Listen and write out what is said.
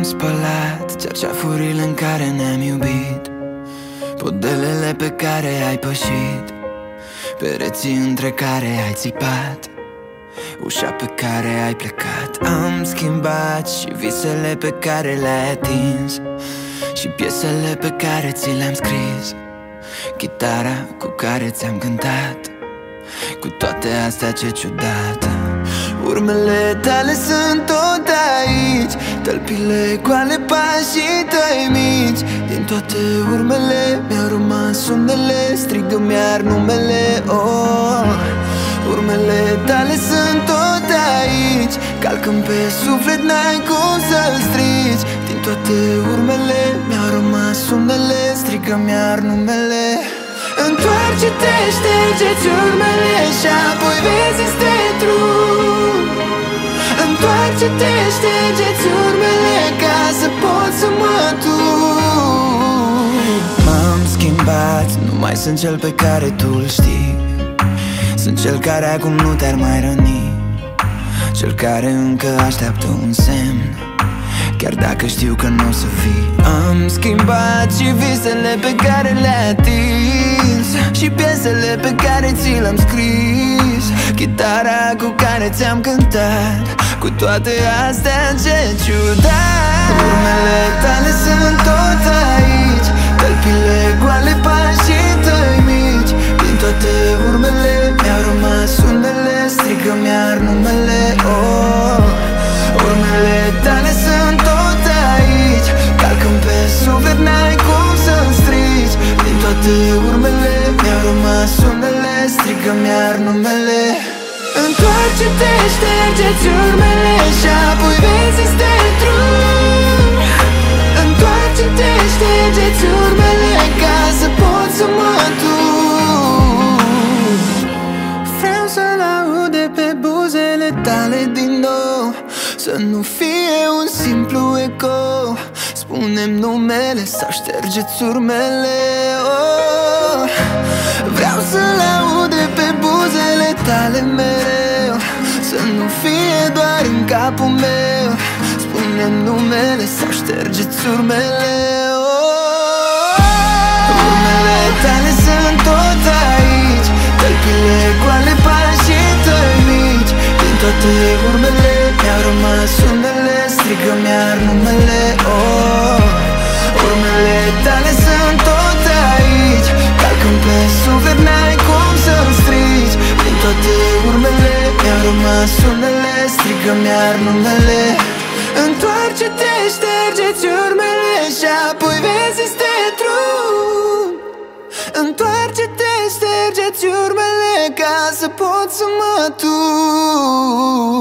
spălat cerceafurile în care ne-am iubit, podelele pe care ai pășit, pereții între care ai țipat, ușa pe care ai plecat. Am schimbat și visele pe care le-ai atins, și piesele pe care ți le-am scris, chitara cu care ți-am cântat. Cu toate astea, ce ciudat, urmele tale sunt tot aici, tălpile goale, pașii tăi mici. Din toate urmele mi-au rămas unele, strigă-mi iar numele, oh. Urmele tale sunt tot aici, calcă-mi pe suflet, n-ai cum să-l strici. Din toate urmele mi-au rămas unele, strigă-mi iar numele. Întoarce-te, șterge-ți urmele și apoi vezi este drum. Întoarce-te, șterge-ți urmele ca să poți să mă duc. M-am schimbat, nu mai sunt cel pe care tu îl știi, sunt cel care acum nu te-ar mai răni, cel care încă așteaptă un semn, chiar dacă știu că nu o să fii. Am schimbat și visele pe care le-ai atins, și piesele pe care ți le-am scris, chitara cu care ți-am cântat. Cu toate astea, ce ciudat, urmele tale sunt tot aici, tălpile goale, pașii tăi mici. Din toate urmele mi-au rămas unele, strigă-mi iar numele, oh. Urmele tale sunt tot aici, calcă-mi pe suflet, n-ai cum să-mi strici. Din toate urmele mi-au rămas unele, strigă-mi iar numele. Întoarce-te, șterge-ți urmele și apoi vezi este drum. Întoarce-te, șterge-ți urmele ca să poți să mă duc. Vreau să-l aud de pe buzele tale din nou, să nu fie un simplu eco. Spune-mi numele sau șterge-ți urmele, oh. Vreau să-l aud de pe buzele tale mereu, să nu fie doar în capul meu. Spune-mi numele sau șterge-ți urmele, oh. Urmele tale sunt tot aici, tălpile goale, pașii tăi mici. Din toate urmele mi-au rămas unele, strigă-mi iar numele, oh. Urmele tale sunt tot aici, calcă-mi pe suflet, n-ai cum să-mi strici. Din toate urmele mi-au rămas unele, strigă-mi iar numele. Întoarce-te, șterge-ți urmele și apoi vezi este drum. Întoarce-te, șterge-ți urmele ca să poți să mă duc.